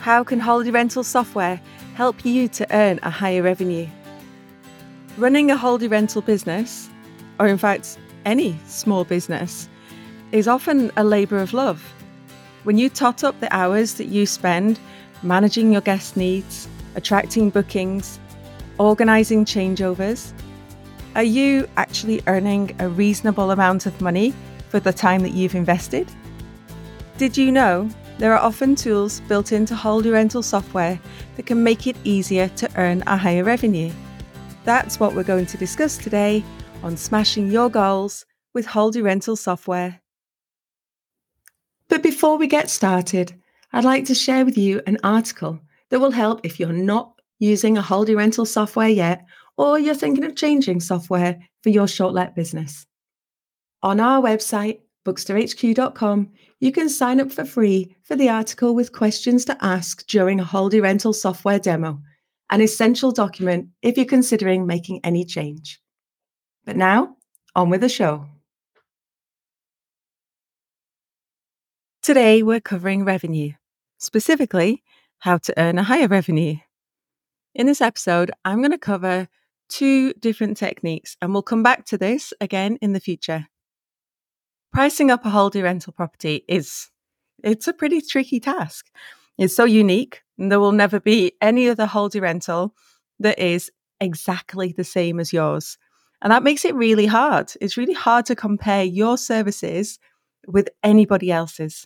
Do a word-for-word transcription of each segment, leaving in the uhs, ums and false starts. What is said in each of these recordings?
How can holiday rental software help you to earn a higher revenue? Running a holiday rental business, or in fact, any small business, is often a labour of love. When you tot up the hours that you spend managing your guest needs, attracting bookings, organising changeovers, are you actually earning a reasonable amount of money for the time that you've invested? Did you know there are often tools built into holiday rental software that can make it easier to earn a higher revenue? That's what we're going to discuss today on Smashing Your Goals with Holiday Rental Software. But before we get started, I'd like to share with you an article that will help if you're not using a holiday rental software yet, or you're thinking of changing software for your short-let business. On our website, bookster h q dot com, you can sign up for free for the article with questions to ask during a holiday rental software demo, an essential document if you're considering making any change. But now, on with the show. Today, we're covering revenue, specifically how to earn a higher revenue. In this episode, I'm going to cover two different techniques, and we'll come back to this again in the future. Pricing up a holiday rental property is, it's a pretty tricky task. It's so unique, and there will never be any other holiday rental that is exactly the same as yours. And that makes it really hard. It's really hard to compare your services with anybody else's.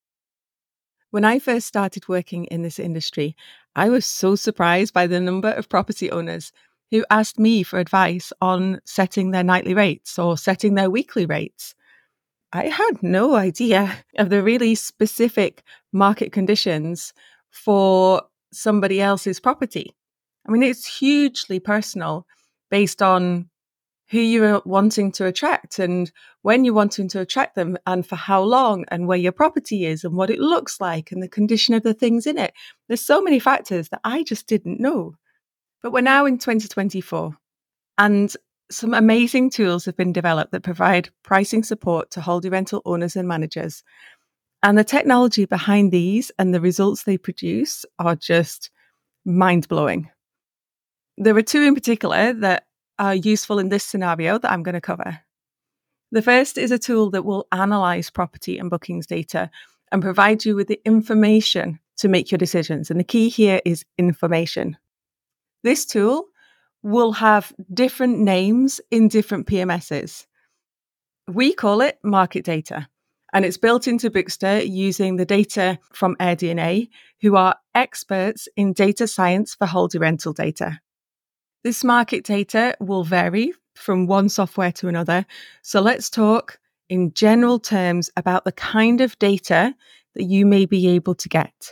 When I first started working in this industry, I was so surprised by the number of property owners who asked me for advice on setting their nightly rates or setting their weekly rates. I had no idea of the really specific market conditions for somebody else's property. I mean, it's hugely personal based on who you're wanting to attract and when you're wanting to attract them and for how long and where your property is and what it looks like and the condition of the things in it. There's so many factors that I just didn't know. But we're now in twenty twenty-four and some amazing tools have been developed that provide pricing support to holiday rental owners and managers. And the technology behind these and the results they produce are just mind-blowing. There are two in particular that are useful in this scenario that I'm going to cover. The first is a tool that will analyze property and bookings data and provide you with the information to make your decisions. And the key here is information. This tool will have different names in different P M Ss. We call it market data, and it's built into Bookster using the data from AirDNA, who are experts in data science for holiday rental data. This market data will vary from one software to another, so let's talk in general terms about the kind of data that you may be able to get.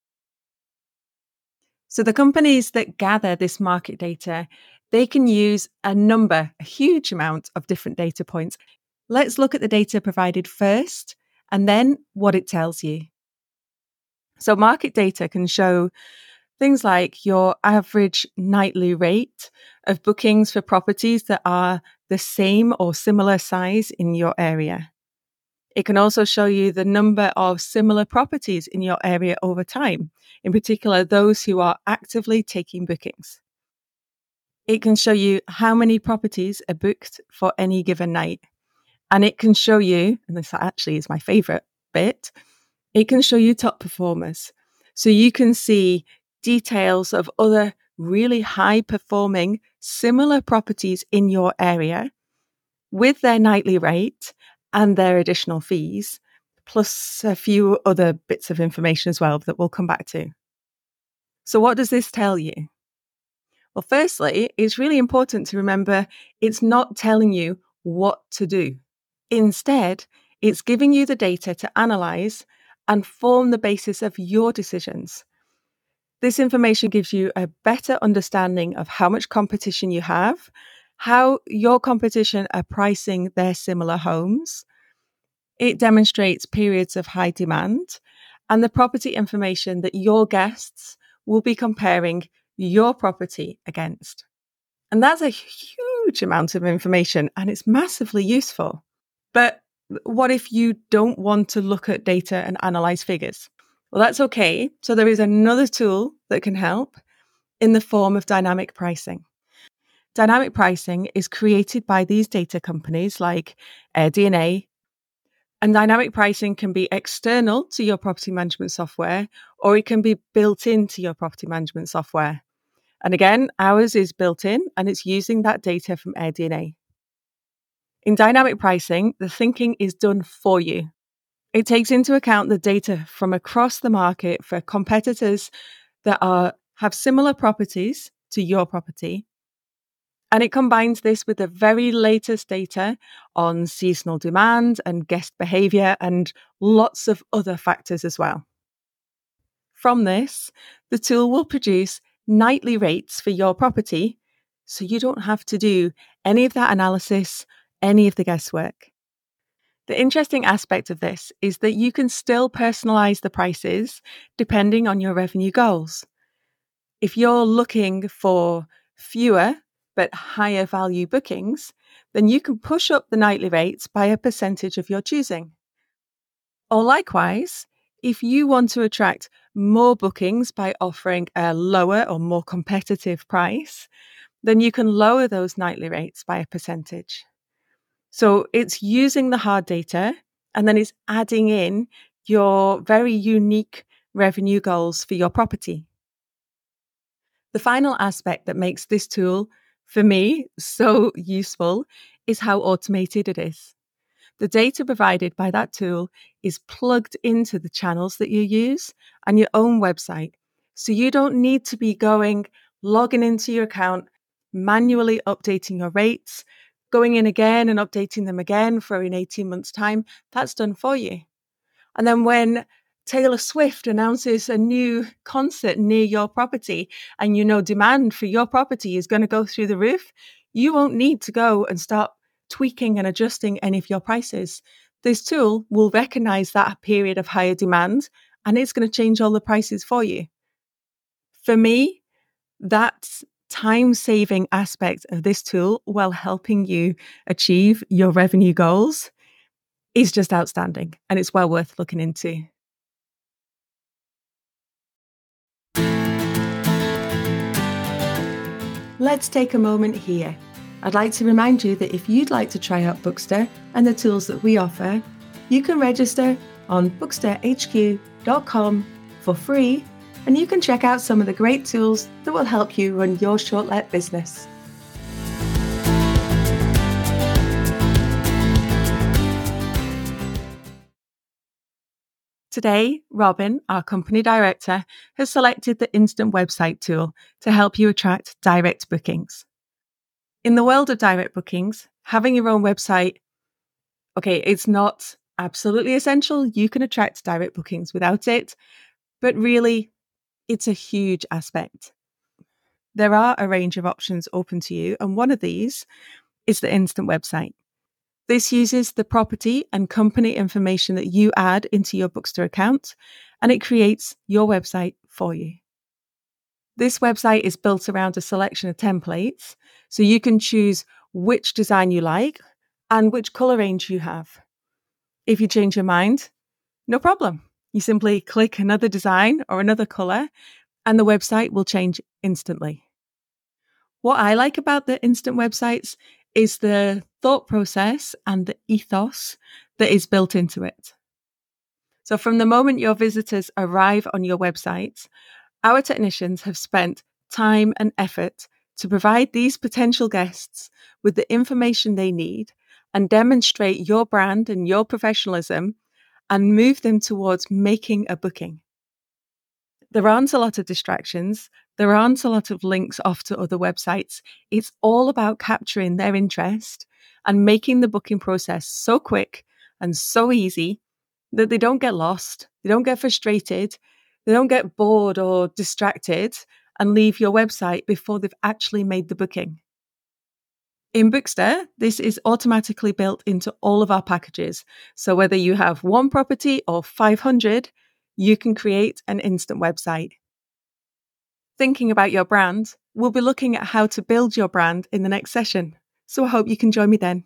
So the companies that gather this market data, they can use a number, a huge amount of different data points. Let's look at the data provided first, and then what it tells you. So market data can show things like your average nightly rate of bookings for properties that are the same or similar size in your area. It can also show you the number of similar properties in your area over time, in particular those who are actively taking bookings. It can show you how many properties are booked for any given night. And it can show you, and this actually is my favourite bit, it can show you top performers. So you can see details of other really high performing similar properties in your area with their nightly rate and their additional fees, plus a few other bits of information as well that we'll come back to. So what does this tell you? Well, firstly, it's really important to remember it's not telling you what to do. Instead, it's giving you the data to analyze and form the basis of your decisions. This information gives you a better understanding of how much competition you have, how your competition are pricing their similar homes. It demonstrates periods of high demand and the property information that your guests will be comparing your property against. And that's a huge amount of information and it's massively useful. But what if you don't want to look at data and analyze figures? Well, that's okay. So there is another tool that can help in the form of dynamic pricing. Dynamic pricing is created by these data companies like AirDNA, and dynamic pricing can be external to your property management software, or it can be built into your property management software. And again, ours is built in and it's using that data from AirDNA. In dynamic pricing, the thinking is done for you. It takes into account the data from across the market for competitors that are have similar properties to your property. And it combines this with the very latest data on seasonal demand and guest behaviour and lots of other factors as well. From this, the tool will produce nightly rates for your property, so you don't have to do any of that analysis, any of the guesswork. The interesting aspect of this is that you can still personalise the prices depending on your revenue goals. If you're looking for fewer but higher value bookings, then you can push up the nightly rates by a percentage of your choosing. Or likewise, if you want to attract more bookings by offering a lower or more competitive price, then you can lower those nightly rates by a percentage. So it's using the hard data and then it's adding in your very unique revenue goals for your property. The final aspect that makes this tool, for me, so useful is how automated it is. The data provided by that tool is plugged into the channels that you use and your own website. So you don't need to be going, logging into your account, manually updating your rates, going in again and updating them again for in eighteen months' time. That's done for you. And then when Taylor Swift announces a new concert near your property and you know demand for your property is going to go through the roof, you won't need to go and start tweaking and adjusting any of your prices. This tool will recognize that period of higher demand and it's going to change all the prices for you. For me, that time-saving aspect of this tool while helping you achieve your revenue goals is just outstanding and it's well worth looking into. Let's take a moment here. I'd like to remind you that if you'd like to try out Bookster and the tools that we offer, you can register on bookster h q dot com for free, and you can check out some of the great tools that will help you run your short-let business. Today, Robin, our company director, has selected the Instant Website tool to help you attract direct bookings. In the world of direct bookings, having your own website, okay, it's not absolutely essential. You can attract direct bookings without it, but really, it's a huge aspect. There are a range of options open to you, and one of these is the Instant Website. This uses the property and company information that you add into your Bookster account, and it creates your website for you. This website is built around a selection of templates, so you can choose which design you like and which color range you have. If you change your mind, no problem. You simply click another design or another color, and the website will change instantly. What I like about the instant websites is the thought process and the ethos that is built into it. So from the moment your visitors arrive on your website, our technicians have spent time and effort to provide these potential guests with the information they need and demonstrate your brand and your professionalism and move them towards making a booking. There aren't a lot of distractions. There aren't a lot of links off to other websites. It's all about capturing their interest and making the booking process so quick and so easy that they don't get lost, they don't get frustrated, they don't get bored or distracted and leave your website before they've actually made the booking. In Bookster, this is automatically built into all of our packages. So whether you have one property or five hundred, you can create an instant website. Thinking about your brand, we'll be looking at how to build your brand in the next session. So I hope you can join me then.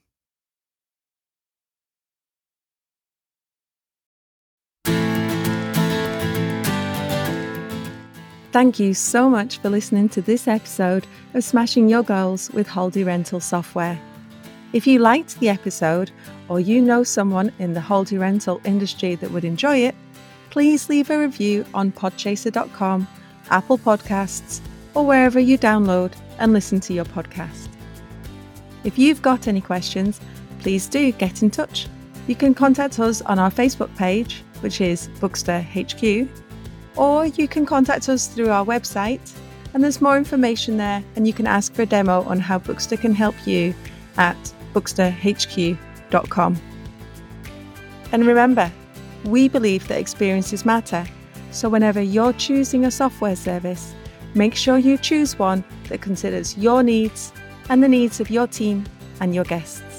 Thank you so much for listening to this episode of Smashing Your Goals with Haldie Rental Software. If you liked the episode, or you know someone in the Haldie Rental industry that would enjoy it, please leave a review on podchaser dot com, Apple Podcasts, or wherever you download and listen to your podcast. If you've got any questions, please do get in touch. You can contact us on our Facebook page, which is Bookster H Q, or you can contact us through our website, and there's more information there, and you can ask for a demo on how Bookster can help you at bookster h q dot com. And remember, we believe that experiences matter, so whenever you're choosing a software service, make sure you choose one that considers your needs and the needs of your team and your guests.